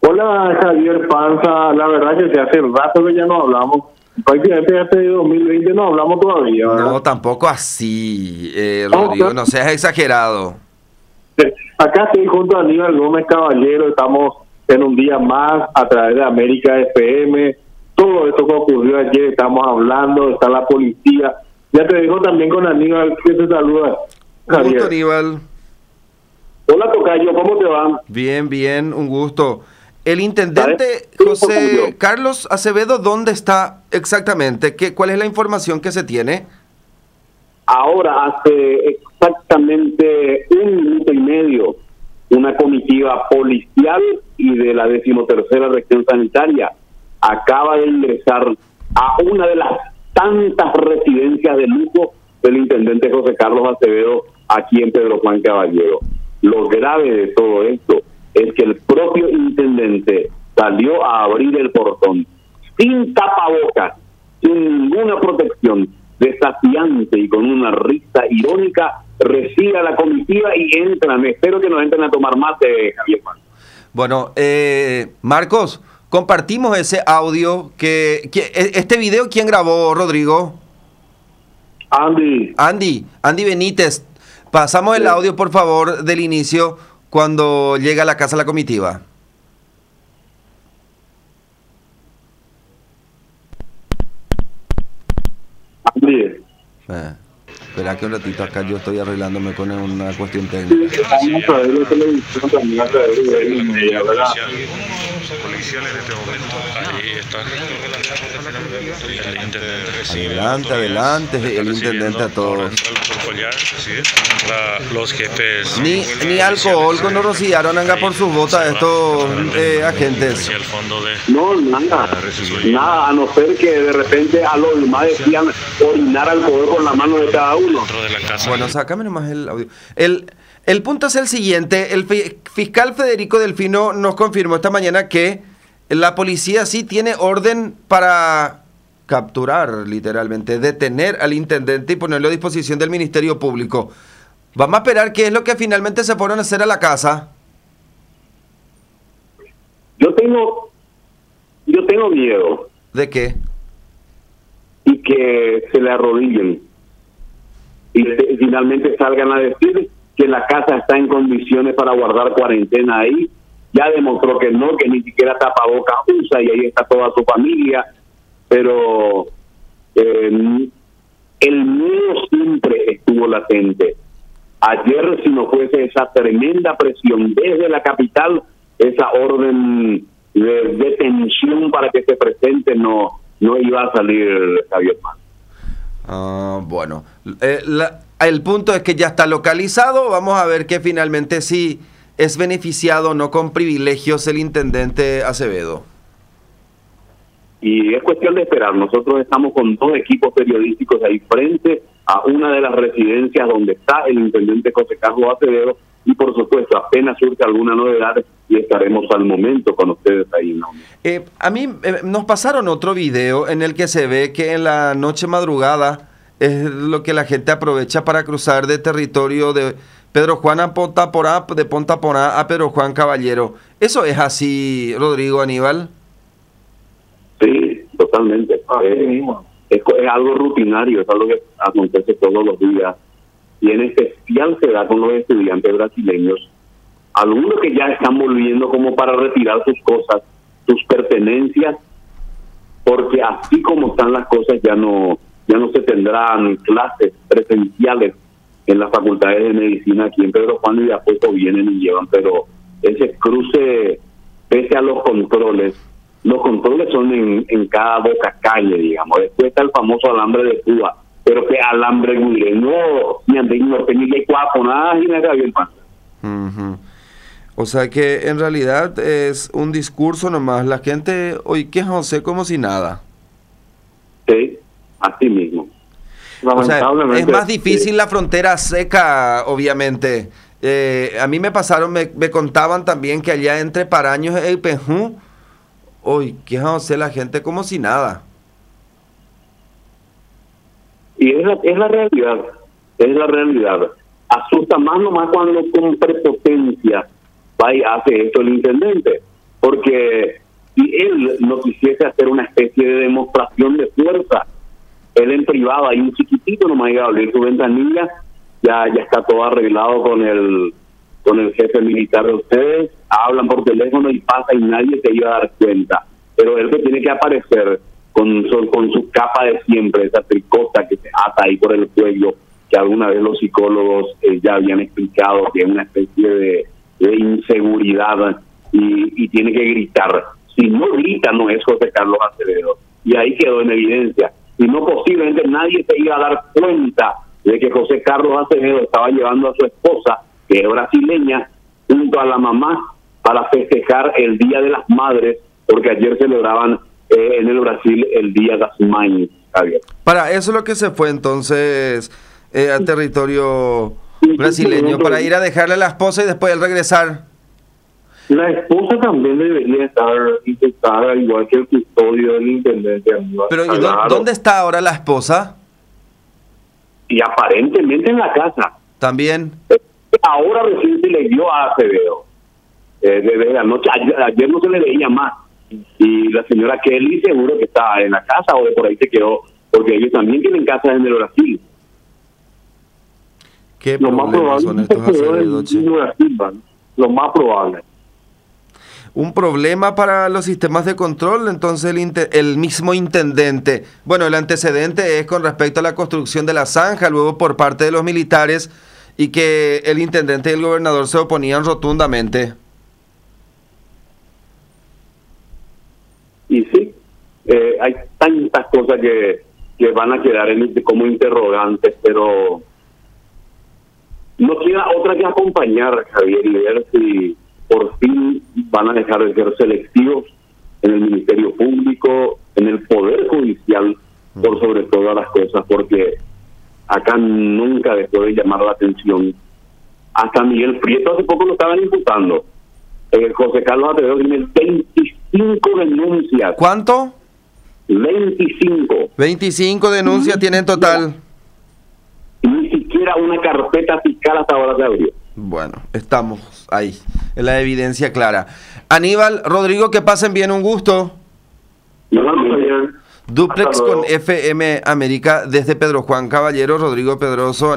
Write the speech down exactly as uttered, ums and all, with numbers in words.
Hola Javier Panza, la verdad que hace rato que ya no hablamos, prácticamente hace dos mil veinte no hablamos todavía, ¿verdad? No, tampoco así, eh, Rodrigo, no, no seas exagerado. Acá estoy junto a Aníbal Gómez Caballero, estamos en un día más a través de América F M, todo esto que ocurrió ayer, estamos hablando, está la policía, ya te dejo también con Aníbal, que te saluda. Un gusto, Aníbal. Hola Tocayo, ¿cómo te va? Bien, bien, un gusto. El intendente José Carlos Acevedo, ¿dónde está exactamente? ¿Qué, ¿Cuál es la información que se tiene? Ahora, hace exactamente un minuto y medio, una comitiva policial y de la decimotercera región sanitaria acaba de ingresar a una de las tantas residencias de lujo del intendente José Carlos Acevedo aquí en Pedro Juan Caballero. Lo grave de todo esto es que el propio intendente salió a abrir el portón sin tapabocas, sin ninguna protección, desafiante y con una risa irónica, recibe a la comitiva y entran. Espero que nos entren a tomar mate, Javier. Bueno, eh, Marcos, compartimos ese audio. que, que Este video, ¿quién grabó, Rodrigo? Andy. Andy, Andy Benítez. Pasamos el audio, por favor, del inicio, cuando llega a la casa la comitiva. Andy. Eh, espera que un ratito, acá yo estoy arreglándome con una cuestión técnica. Vamos a ver la televisión también a través de la media, ¿verdad? Policial en este momento. Ahí está el intendente. Adelante, adelante, el intendente a todos. Los jefes. Ni, ni alcohol cuando rociaron anga por sus botas estos eh, agentes. No, nada, nada, a no ser que de repente a los demás decían orinar alcohol con la mano de cada uno. Bueno, sácame nomás el audio. El... El punto es el siguiente, el fiscal Federico Delfino nos confirmó esta mañana que la policía sí tiene orden para capturar, literalmente, detener al intendente y ponerlo a disposición del Ministerio Público. Vamos a esperar qué es lo que finalmente se fueron a hacer a la casa. Yo tengo, yo tengo miedo. ¿De qué? Y que se le arrodillen y se, finalmente salgan a decir que la casa está en condiciones para guardar cuarentena ahí. Ya demostró que no, que ni siquiera tapabocas usa y ahí está toda su familia, pero eh, el miedo siempre estuvo latente. Ayer, si no fuese esa tremenda presión desde la capital, esa orden de detención para que se presente, no, no iba a salir Javier Pan. Ah, bueno, eh, la, el punto es que ya está localizado. Vamos a ver que finalmente sí es beneficiado o no con privilegios el intendente Acevedo. Y es cuestión de esperar. Nosotros estamos con dos equipos periodísticos ahí frente a una de las residencias donde está el intendente José Carlos Acevedo y por supuesto apenas surge alguna novedad y estaremos al momento con ustedes ahí, ¿no? Eh, a mí eh, nos pasaron otro video en el que se ve que en la noche madrugada es lo que la gente aprovecha para cruzar de territorio de Pedro Juan a Ponta Porá, de Ponta Porá a Pedro Juan Caballero. ¿Eso es así, Rodrigo, Aníbal? Sí, totalmente. Es, es, es algo rutinario, es algo que acontece todos los días. Y en especial se da con los estudiantes brasileños, algunos que ya están volviendo como para retirar sus cosas, sus pertenencias, porque así como están las cosas ya no ya no se tendrán clases presenciales en las facultades de medicina aquí en Pedro Juan y de a poco vienen y llevan, pero ese cruce, pese a los controles, los controles son en, en cada boca calle, digamos. Después está el famoso alambre de púa, pero que alambre muy no, ni antes no tenía que cuapo, nada, y nada bien pasa. Uh-huh. O sea que en realidad es un discurso nomás, la gente hoy quejándose como si nada. Sí, así mismo. O sea, es más difícil sí. La frontera seca, obviamente. Eh, a mí me pasaron, me, me contaban también que allá entre Paraños y Pejú, hoy quejándose la gente como si nada. Y es la, es la realidad, es la realidad. Asusta más nomás cuando con prepotencia va y hace esto el intendente. porque si él no quisiese hacer una especie de demostración de fuerza, él en privado, hay un chiquitito nomás iba a abrir su ventanilla, ya ya está todo arreglado con el con el jefe militar de ustedes, hablan por teléfono y pasa y nadie se iba a dar cuenta. Pero él que tiene que aparecer con su, con su capa de siempre, esa tricota que se ata ahí por el cuello, que alguna vez los psicólogos eh, ya habían explicado que es una especie de, de inseguridad y, y tiene que gritar. Si no grita, no es José Carlos Acevedo. Y ahí quedó en evidencia. Si no, posiblemente nadie se iba a dar cuenta de que José Carlos Acevedo estaba llevando a su esposa, que es brasileña, junto a la mamá para festejar el Día de las Madres, porque ayer celebraban eh, en el Brasil el Día das Mães, Javier. Para eso es lo que se fue entonces eh, a territorio brasileño, para ir a dejarle a la esposa y después él regresar. La esposa también debería estar infectada, igual que el custodio del intendente. Pero ¿y dónde, dónde está ahora la esposa? Y aparentemente en la casa. También. Ahora recién se le dio a Acevedo. Eh, desde la noche, ayer, ayer no se le veía más. Y la señora Kelly seguro que está en la casa o de por ahí se quedó, porque ellos también tienen casas en el Brasil. ¿Qué lo más probable son estos Acevedo, che? Brasil, ¿no? Lo más probable. Un problema para los sistemas de control, entonces el, inter, el mismo intendente. Bueno, el antecedente es con respecto a la construcción de la zanja, luego por parte de los militares, y que el intendente y el gobernador se oponían rotundamente. Y sí, eh, hay tantas cosas que, que van a quedar en, como interrogantes, pero no queda otra que acompañar, Javier, y ver si por fin van a dejar de ser selectivos en el Ministerio Público, en el Poder Judicial, por sobre todas las cosas, porque acá nunca dejó de llamar la atención. Hasta Miguel Prieto hace poco lo estaban imputando. Eh, José Carlos Acevedo tiene veinticinco denuncias. ¿Cuánto? veinticinco. veinticinco denuncias tiene en total. Ni siquiera una carpeta fiscal hasta ahora se abrió. Bueno, estamos ahí, en la evidencia clara. Aníbal, Rodrigo, que pasen bien, un gusto. No, no, no, Duplex con F M América desde Pedro Juan Caballero, Rodrigo Pedroso.